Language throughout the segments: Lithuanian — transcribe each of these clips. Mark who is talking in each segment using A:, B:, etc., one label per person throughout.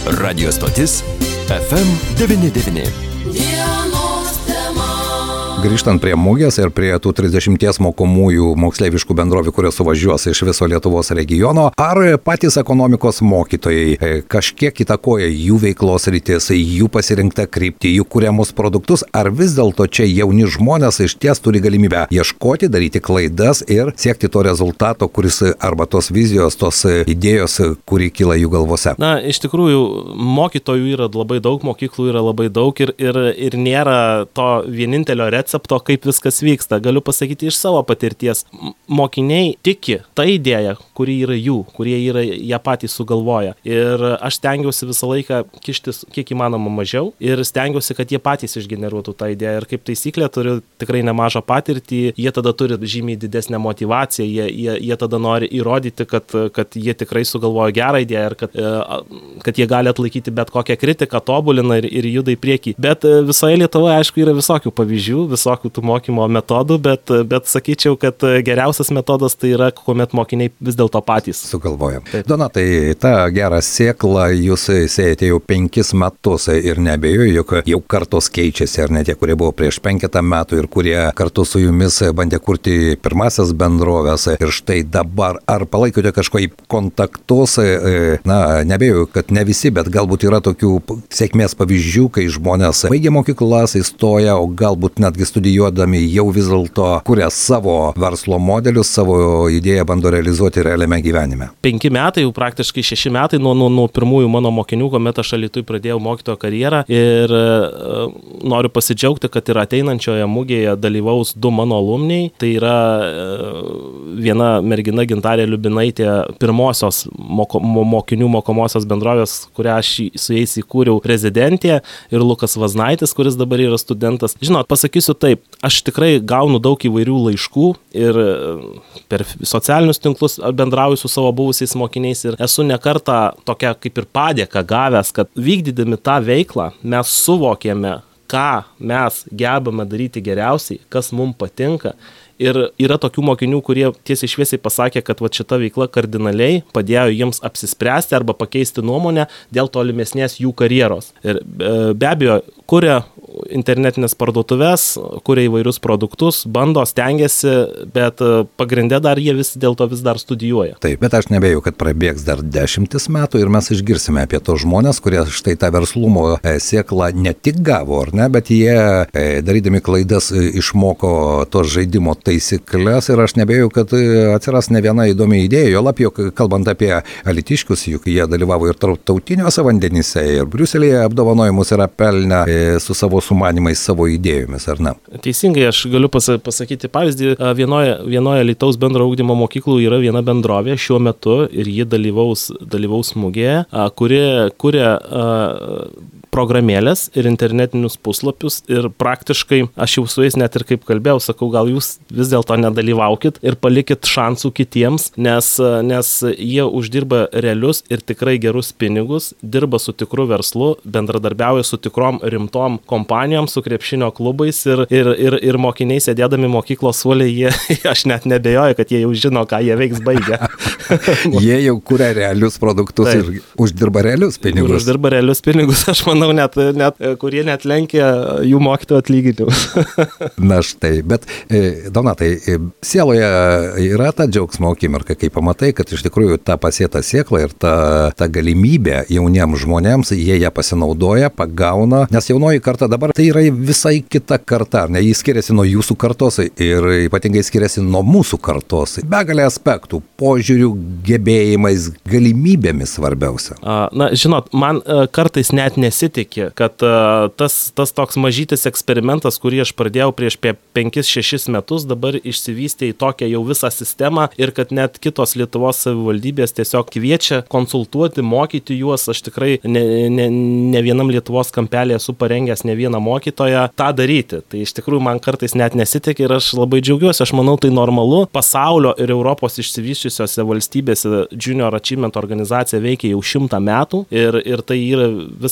A: Radio stotis FM99.
B: Grįžtant prie mugės ir prie tų 30 mokomųjų moksleiviškų bendrovių, kurios suvažiuos iš viso Lietuvos regiono, ar patys ekonomikos mokytojai kažkiek įtakoja jų veiklos rytis, jų pasirinktą kryptį, jų kuriamus produktus, ar vis dėlto čia jauni žmonės iš ties turi galimybę ieškoti, daryti klaidas ir siekti to rezultato, kuris arba tos vizijos, tos idėjos, kuri kyla jų galvose?
C: Na, iš tikrųjų, mokytojų yra labai daug, mokyklų yra labai daug ir nėra to vienintelio recepto, kaip viskas vyksta. Galiu pasakyti iš savo patirties. Mokiniai tiki tą idėją, kuri yra jų, kurie yra ją patys sugalvoja. Ir aš stengiausi visą laiką kištis kiek įmanoma mažiau ir stengiausi, kad jie patys išgeneruotų tą idėją. Ir kaip taisyklė, turiu tikrai nemažą patirtį, jie tada turi žymiai didesnę motyvaciją, jie tada nori įrodyti, kad jie tikrai sugalvojo gerą idėją ir kad jie gali atlaikyti bet kokią kritiką, tobulina ir juda į priekį. Bet visoje Lietuvoje, aišku, yra visokių pavyzdžių, visokių tų mokymo metodų, bet sakyčiau, kad geriausias metodas tai yra, kuomet mokiniai vis dėlto patys
B: sugalvoja. Donatai, tą gerą sėklą jūs sėjate jau 5 metus ir neabejoju, jog jau kartos keičiasi, ar ne tie, kurie buvo prieš 5 metų ir kurie kartu su jumis bandė kurti pirmasias bendrovės. Ir štai dabar, ar palaikote kažkokį kontaktus? Na, neabejoju, kad ne visi, bet galbūt yra tokių sėkmės pavyzdžių, kai žmonės baigia mokyklas, įstoja, o galbūt netgi studijuodami jau vis dėlto kuria savo verslo modelius, savo idėją bando realizuoti realiame gyvenime. 5
C: metai, jau praktiškai 6 metai nuo pirmųjų mano mokinių, kuomet aš Alytuj pradėjau mokytojo karjerą ir noriu pasidžiaugti, kad ir ateinančioje mugėje dalyvaus 2 mano alumniai. Tai yra viena mergina Gintarė Liubinaitė, pirmosios mokinių mokomosios bendrovės, kurią aš su jais įkūriau, prezidentė, ir Lukas Vaznaitis, kuris dabar yra studentas. Žinot, pasakysiu taip, aš tikrai gaunu daug įvairių laiškų ir per socialinius tinklus bendrauju su savo buvusiais mokiniais ir esu ne kartą tokia kaip ir padėką gavęs, kad vykdydami tą veiklą mes suvokėme, ką mes gebame daryti geriausiai, kas mums patinka. Ir yra tokių mokinių, kurie tiesiai šviesiai pasakė, kad šita veikla kardinaliai padėjo jiems apsispręsti arba pakeisti nuomonę dėl tolimesnės jų karjeros. Ir be abejo, kuria internetinės parduotuvės, kuria įvairius produktus, bando, stengiasi, bet pagrinde dar jie vis dėlto vis dar studijuoja.
B: Taip, bet aš nebėjau, kad prabėgs dar 10 metų ir mes išgirsime apie tos žmonės, kurie štai tą verslumo sėklą ne tik gavo, ar ne, bet jie darydami klaidas išmoko tos žaidimo taisyklės ir aš nebėjau, kad atsiras ne viena įdomi idėja, jo labiau kalbant apie alytiškius, juk jie dalyvavo ir tarptautiniuose vandenyse ir Briuselyje apdovanojimus yra pelnę su savo sumanimais, savo idėjomis, ar ne?
C: Teisingai, aš galiu pasakyti pavyzdį, vienoje Alytaus bendro ugdymo mokyklų yra viena bendrovė šiuo metu ir ji dalyvaus mugėje, kuri kuria programėlės ir internetinius puslapius ir praktiškai aš jau su jais net ir kaip kalbėjau, sakau, gal jūs vis dėlto nedalyvaukit ir palikit šansų kitiems, nes jie uždirba realius ir tikrai gerus pinigus, dirba su tikru verslu, bendradarbiauja su tikrom rimtom kompanijom, su krepšinio klubais ir mokiniai sėdėdami mokyklos suolėje, aš net nebejoju, kad jie jau žino, ką jie veiks baigę.
B: Jie jau kuria realius produktus. Taip. Ir uždirba realius pinigus.
C: Uždirba realius pinigus, aš manau, net kurie net lenkia jų mokytojų atlyginimus.
B: Na štai, bet Donatai, sieloje yra ta džiaugsmo akimirka, kai pamatai, kad iš tikrųjų ta pasėta sėkla ir ta galimybė jauniems žmonėms, jie ją pasinaudoja, pagauna, nes jaunoji karta dabar tai yra visai kita karta, ne, jis skiriasi nuo jūsų kartos ir ypatingai skiriasi nuo mūsų kartos. Begalė aspektų, požiūrių, gebėjimais, galimybėmis svarbiausia.
C: Na, žinot, man kartais net nesitikė, kad tas toks mažytis eksperimentas, kurį aš pradėjau prieš 5-6 metus, dabar išsivystė į tokią jau visą sistemą ir kad net kitos Lietuvos savivaldybės tiesiog kviečia konsultuoti, mokyti juos. Aš tikrai ne vienam Lietuvos kampelį esu parengęs ne vieną mokytoją tą daryti. Tai iš tikrųjų man kartais net nesitikė ir aš labai džiaugiuosi. Aš manau, tai normalu. Pasaulio ir Europos išsivysčiusiose valstybėse Junior Achievement organizacija veikia jau 100 metų ir tai yra viskas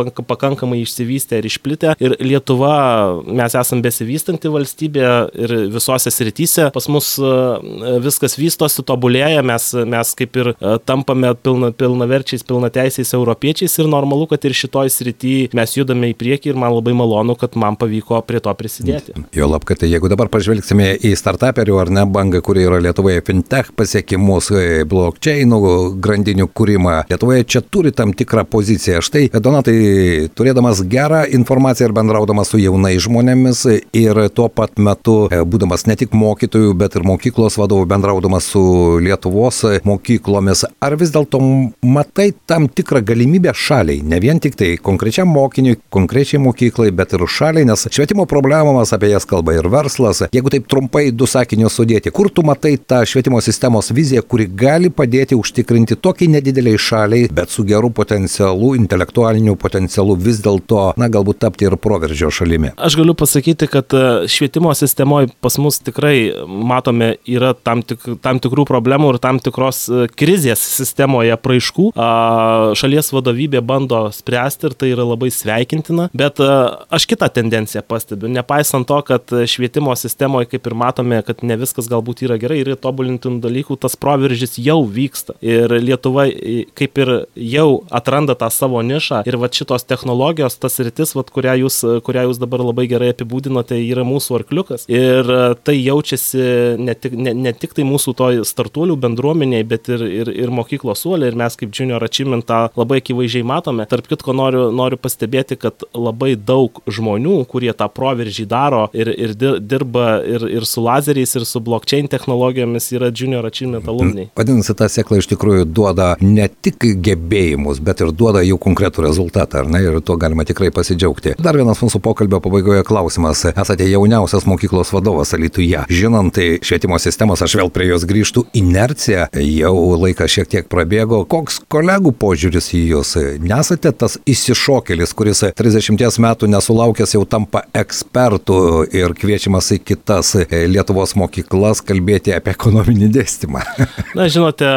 C: pakankamai išsivystę ir išplitę. Ir Lietuva, mes esam besivystanti valstybė ir visose srityse. Pas mus viskas vystosi, tobulėja, mes kaip ir tampame pilnaverčiais, pilnateisiais europiečiais ir normalu, kad ir šitoj srity mes judame į priekį ir man labai malonu, kad man pavyko prie to prisidėti.
B: Jo lab, kad jeigu dabar pažvelgsime į startuperių ar ne bangą, kuri yra Lietuvoje, fintech pasiekimus, blockchainų grandinių kūrimą, Lietuvoje čia turi tam tikrą poziciją. Štai, Donatai, turėdamas gerą informaciją ir bendraudamas su jaunais žmonėmis ir tuo pat metu būdamas ne tik mokytojų, bet ir mokyklos vadovų, bendraudamas su Lietuvos mokyklomis, ar vis dėlto matai tam tikrą galimybę šaliai, ne vien tik tai konkrečiam mokiniui, konkrečiai mokyklai, bet ir šaliai, nes švietimo problemas apie jas kalba ir verslas. Jeigu taip trumpai 2 sakinius sudėti, kur tu matai tą švietimo sistemos viziją, kuri gali padėti užtikrinti tokiai nedideliai šaliai, bet su geru potencialu, intelektualiniu potencialu vis dėlto, galbūt tapti ir proveržio šalimi?
C: Aš galiu pasakyti, kad švietimo sistemoje pas mus tikrai matome yra tam tikrų problemų ir tam tikros krizės sistemoje apraiškų. Šalies vadovybė bando spręsti ir tai yra labai sveikintina, bet aš kitą tendenciją pastebiu. Nepaisant to, kad švietimo sistemoje, kaip ir matome, kad ne viskas galbūt yra gerai ir tobulintinų dalykų, tas proveržis jau vyksta. Ir Lietuva kaip ir jau atranda tą savo nišą ir šitos technologijos, tas rytis, kurią jūs dabar labai gerai apibūdinote, yra mūsų arkliukas. Ir tai jaučiasi ne tik tai mūsų to startuolių bendruomeniai, bet ir mokyklos suolė. Ir mes kaip Junior Achievement tą labai akivaizdžiai matome. Tarp kitko noriu pastebėti, kad labai daug žmonių, kurie tą proveržį daro ir dirba ir su lazeriais, ir su blockchain technologijomis, yra Junior Achievement alumniai.
B: Vadinasi, ta sėkla iš tikrųjų duoda ne tik gebėjimus, bet ir duoda jau konkretų rezultatą, ar ne? Ir tuo galima tikrai pasidžiaugti. Dar vienas mūsų pokalbio pabaigoje klausimas. Esate jauniausias mokyklos vadovas Alytuje. Žinant tai švietimo sistemos, aš vėl prie jos grįžtu, inercija, jau laikas šiek tiek prabėgo. Koks kolegų požiūris į jūs? Nesate tas išsišokėlis, kuris 30 metų nesulaukęs jau tampa ekspertų ir kviečiamas į kitas Lietuvos mokyklas kalbėti apie ekonominį dėstymą?
C: Na, žinote,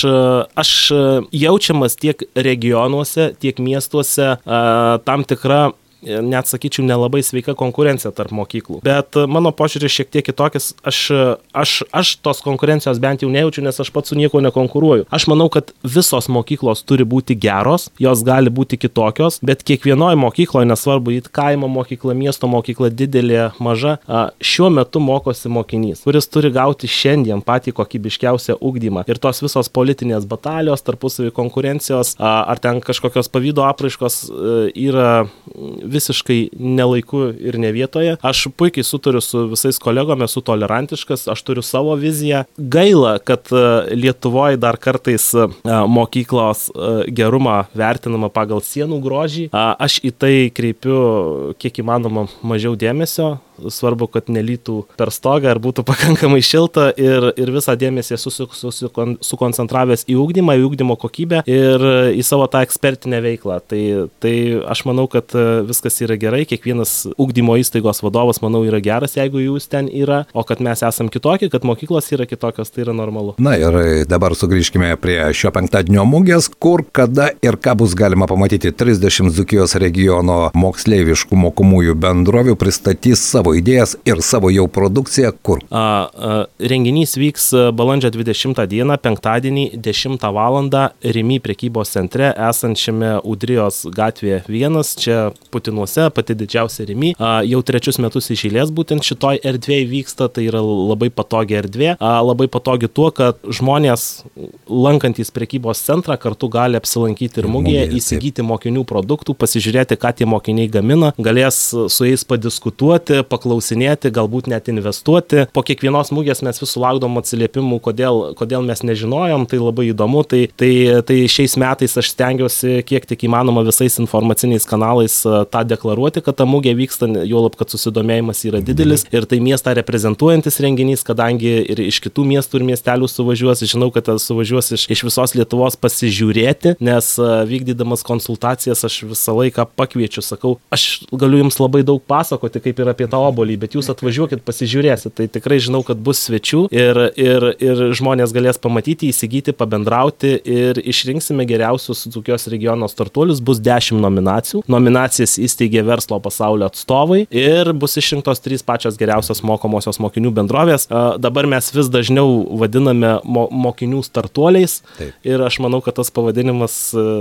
C: aš jaučiamas tiek regionuose, tiek miestuose tam tikra, net sakyčiau, nelabai sveika konkurencija tarp mokyklų. Bet mano požiūris šiek tiek kitokis, aš tos konkurencijos bent jau nejaučiu, nes aš pats su nieko nekonkuruoju. Aš manau, kad visos mokyklos turi būti geros, jos gali būti kitokios, bet kiekvienoje mokykloje, nesvarbu, į kaimo mokyklą, miesto mokyklą, didelė, maža, šiuo metu mokosi mokinys, kuris turi gauti šiandien patį kokybiškiausią ugdymą. Ir tos visos politinės batalijos, tarpusavį konkurencijos, ar ten kažkokios pavydo apraiškos yra visiškai nelaiku ir ne vietoje. Aš puikiai sutariu su visais kolegomis, esu tolerantiškas, aš turiu savo viziją. Gaila, kad Lietuvoje dar kartais mokyklos gerumą vertinama pagal sienų grožį. Aš į tai kreipiu kiek įmanoma mažiau dėmesio. Svarbu, kad nelytų per stogą ar būtų pakankamai šilta ir visą dėmesį sukoncentravęs į ugdymą, į ugdymo kokybę ir į savo tą ekspertinę veiklą. Tai aš manau, kad viskas yra gerai, kiekvienas ugdymo įstaigos vadovas, manau, yra geras, jeigu jūs ten yra, o kad mes esam kitokie, kad mokyklos yra kitokios, tai yra normalu.
B: Na ir dabar sugrįžkime prie šio penktadienio mugės, kur, kada ir ką bus galima pamatyti. 30 Dzūkijos regiono moksleiviškų mokomųjų bendrovių pristatys savo idėjas ir savo jau produkciją, kur?
C: Renginys vyks balandžio 20 dieną, penktadienį, 10 valandą Rimi prekybos centre, esančiame Udrijos gatvėje 1, čia Putinuose, pati didžiausia Rimi. Jau 3 metus iš eilės būtent šitoj erdvėje vyksta, tai yra labai patogi erdvė. Labai patogi tuo, kad žmonės lankantys prekybos centrą kartu gali apsilankyti ir mugėje, įsigyti mokinių produktų, pasižiūrėti, ką tie mokiniai gamina, galės su jais padiskutuoti, paklausinėti, galbūt net investuoti. Po kiekvienos mugės mes vis sulaukdom atsiliepimų, kodėl mes nežinojom, tai labai įdomu. Tai šiais metais aš stengiuosi kiek tik įmanoma visais informaciniais kanalais tą deklaruoti, kad ta mugė vyksta, juolab, kad susidomėjimas yra didelis ir tai miestą reprezentuojantis renginys, kadangi ir iš kitų miestų ir miestelių suvažiuos, žinau, kad suvažiuos iš visos Lietuvos pasižiūrėti, nes vykdydamas konsultacijas aš visą laiką pakviečiu, sakau, aš galiu jums labai daug pasakoti, kaip ir apie tą obuolį, bet jūs atvažiuokit, pasižiūrėsit, tai tikrai žinau, kad bus svečių ir žmonės galės pamatyti, įsigyti, pabendrauti ir išrinksime geriausius Dzūkijos regiono startuolius, bus 10 nominacijų. Nominacijas įsteigė verslo pasaulio atstovai ir bus išrinktos 3 pačios geriausios mokomosios mokinių bendrovės. Dabar mes vis dažniau vadiname mokinių startuoliais. Taip. Ir aš manau, kad tas pavadinimas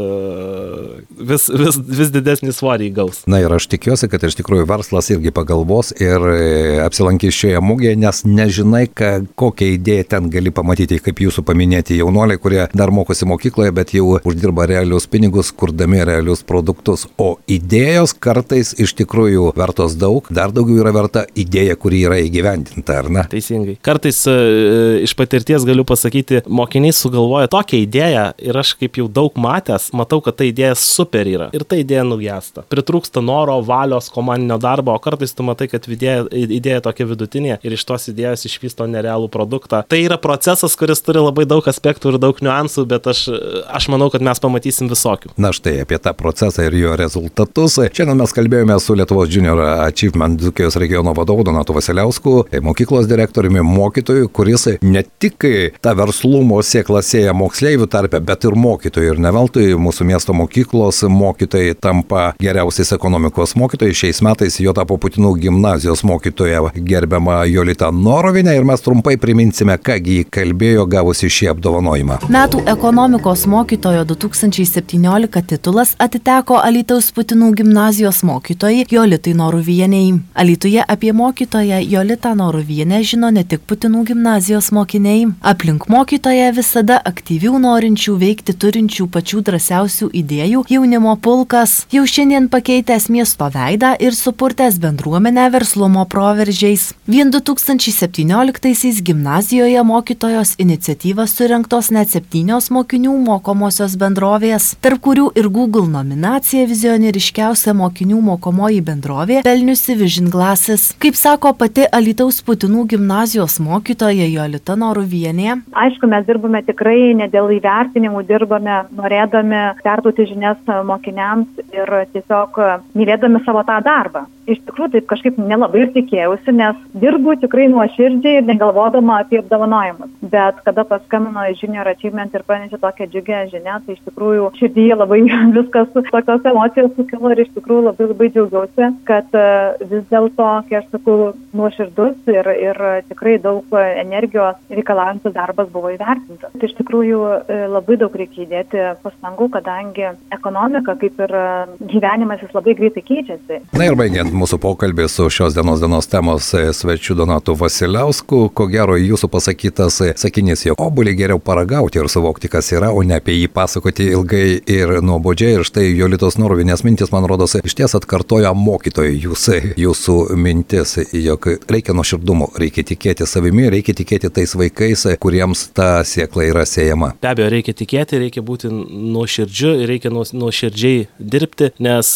C: vis didesnį svorį įgaus.
B: Na ir aš tikiuosi, kad iš tikrųjų verslas irgi pagalvos ir apsilankys šioje mugėje, nes nežinai, kokią idėją ten gali pamatyti, kaip jūsų paminėti jaunuoliai, kurie dar mokosi mokykloje, bet jau uždirba realius pinigus, kurdami realius produktus. O idėjos kartais iš tikrųjų vertos daug, dar daugiau yra verta idėja, kuri yra įgyvendinta, ar ne?
C: Teisingai. Kartais iš patirties galiu pasakyti, mokiniai sugalvoja tokią idėją ir aš kaip jau daug matęs, matau, kad ta idėja super yra ir ta idėja nugesta. Pritrūksta noro, valios, komandinio darbo, o kartais tu matai, kad idėja tokia vidutinė ir iš tos idėjos išvysto nerealų produktą. Tai yra procesas, kuris turi labai daug aspektų ir daug niuansų, bet aš manau, kad mes pamatysim visokių.
B: Na štai apie tą procesą ir jo rezultatus. Šiandien mes kalbėjome su Lietuvos Junior Achievement Dzūkijos regiono vadovu Donatu Vasiliausku, mokyklos direktoriumi, mokytoju, kuris ne tik tą verslumo sėklą sėja moksleivių tarpe, bet ir mokytojų. Ir ne veltui mūsų miesto mokyklos mokytojai tampa geriausiais ekonomikos mokytojai. Šiais metais jo tapo Putinų gimnazijos mokytoja gerbiama Jolita Norovinė ir mes trumpai priminsime, kągi kalbėjo gavusi šį apdovanojimą.
D: Metų ekonomikos mokytojo 2017 titulas atiteko Alytaus Putinų gimnazijos mokytojai Jolitai Noruvieniai. Alytuje apie mokytoją Jolitą Noruvienę žino ne tik Putinų gimnazijos mokiniai. Aplink mokytoją visada aktyvių norinčių veikti turinčių pačių drąsiausių idėjų jaunimo pulkas, jau šiandien pakeitęs miesto veidą ir supurtęs bendruomenę verslumo proveržiais. Vien 2017 gimnazijoje mokytojos iniciatyvas surengtos net 7 mokinių mokomosios bendrovės, tarp kurių ir Google nominacija vizionieriškiausia mokinių mokomoji bendrovė pelniusi Vision Glasses. Kaip sako pati Alytaus Putinų gimnazijos mokytoja Jolita Noruvienė.
E: Aišku, mes dirbame tikrai ne dėl įvertinimų, dirbame norėdami perduoti žinias mokiniams ir tiesiog mylėdami savo tą darbą. Iš tikrųjų, taip kažkaip nelabai ir tikėjausi, nes dirbu tikrai nuoširdžiai ir negalvodama apie apdovanojimus. Bet kada paskambino į Junior Achievement ir pranešė tokią džiugią žinią, tai iš tikrųjų širdyje labai viskas tokios emocijos sukilo ir iš tikrųjų labai džiaugiausi, kad vis dėlto, kai aš sakau, nuoširdus ir tikrai daug energijos reikalaujantis darbas buvo įvertintas. Tai iš tikrųjų labai daug reikia įdėti pastangų, kadangi ekonomika, kaip ir gyvenimas, jis labai greitai keičiasi.
B: Na ir baigiant mūsų pokalbį su šios dienos temos svečiu Donatu Vasiliausku, ko gero jūsų pasakytas sakinys, jog obuolį geriau paragauti ir suvokti, kas yra, o ne apie jį pasakoti ilgai ir nuobodžiai. Ir štai Jolitos Norovinės mintis, man rodos, išties atkartoja mokytojai jūsų mintis, jog reikia nuoširdumo, reikia tikėti savimi, reikia tikėti tais vaikais, kuriems ta sėkla yra siejama.
C: Be abejo, reikia tikėti, reikia būti nuoširdžiu ir reikia nuoširdžiai dirbti, nes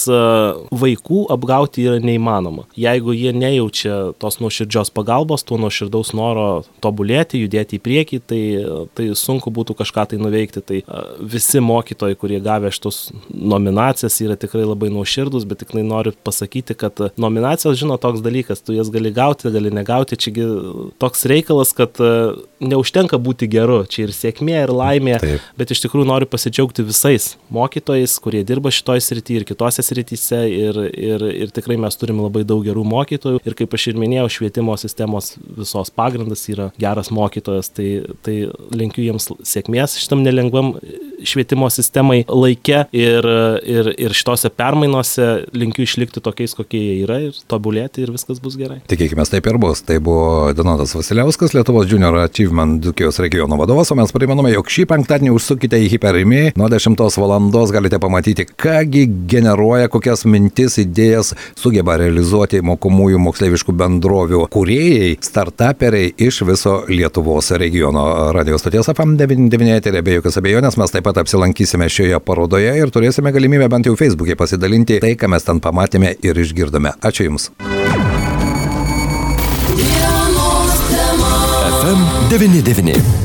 C: vaikų apgauti yra neįmanoma. Jeigu jie nejaučia tos nuoširdžios pagalbos, to nuoširdaus noro tobulėti, judėti į priekį, tai sunku būtų kažką tai nuveikti. Tai visi mokytojai, kurie gavę šitus nominacijas, yra tikrai labai nuoširdus, bet tikrai noriu pasakyti, kad nominacijos, toks dalykas, tu jas gali gauti, gali negauti, čiagi toks reikalas, kad neužtenka būti geru, čia ir sėkmė, ir laimė, taip. Bet iš tikrųjų noriu pasidžiaugti visais mokytojais, kurie dirba šitoj srityje ir kitose srityse ir tikrai mes turime labai daug gerų mokytojų ir kaip aš ir minėjau, švietimo sistemos visos pagrindas yra geras mokytojas, tai linkiu jiems sėkmės šitam nelengvam švietimo sistemai laike ir šitose permainose linkiu išlikti tokiais, kokie jie yra ir tobulėti ir viskas bus gerai.
B: Tikėkime, taip ir bus. Tai buvo Donatas Vasiliauskas, Lietuvos Junior Achievement Dzūkijos regiono vadovas, o mes primename, jog šį penktadienį užsukite į Hyperimi, nuo 10 valandos galite pamatyti, kągi generuoja, kokias mintis, idėjas sugeba realizuoti mokomųjų moksleiviškų bendrovių kūrėjai, startuperiai iš viso Lietuvos regiono. Radio stoties FM 99 eteryje be jokios abejonės mes taip pat apsilankysime šioje parodoje ir turėsime galimybę bent jau Facebook'e pasidalinti tai, ką mes ten pamatėme ir išgirdome. Ačiū Jums.
A: FM 99.